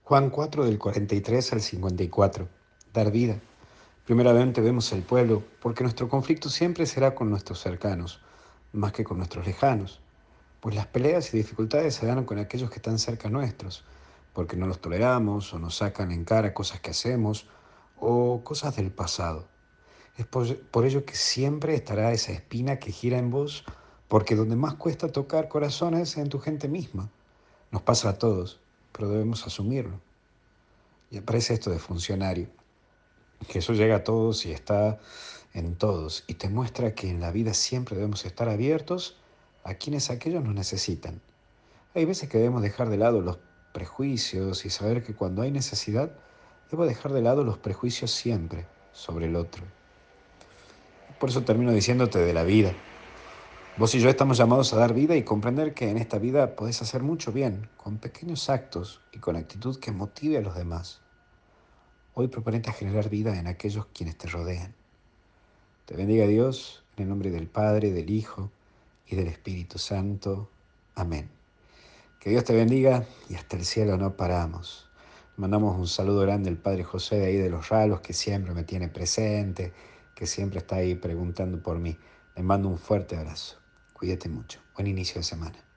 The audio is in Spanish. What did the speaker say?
Juan 4 del 43 al 54. Dar vida. Primeramente vemos el pueblo, porque nuestro conflicto siempre será con nuestros cercanos, más que con nuestros lejanos. Pues las peleas y dificultades se dan con aquellos que están cerca nuestros, porque no los toleramos o nos sacan en cara cosas que hacemos o cosas del pasado. Es por ello que siempre estará esa espina que gira en vos, porque donde más cuesta tocar corazones es en tu gente misma. Nos pasa a todos, pero debemos asumirlo. Y aparece esto de funcionario. Jesús llega a todos y está en todos y te muestra que en la vida siempre debemos estar abiertos a quienes aquellos nos necesitan. Hay veces que debemos dejar de lado los prejuicios y saber que cuando hay necesidad, debo dejar de lado los prejuicios siempre sobre el otro. Por eso termino diciéndote de la vida. Vos y yo estamos llamados a dar vida y comprender que en esta vida podés hacer mucho bien, con pequeños actos y con actitud que motive a los demás. Hoy proponete a generar vida en aquellos quienes te rodean. Te bendiga Dios, en el nombre del Padre, del Hijo y del Espíritu Santo. Amén. Que Dios te bendiga y hasta el cielo no paramos. Mandamos un saludo grande al Padre José de ahí de Los Ralos, que siempre me tiene presente, que siempre está ahí preguntando por mí. Le mando un fuerte abrazo. Cuídate mucho. Buen inicio de semana.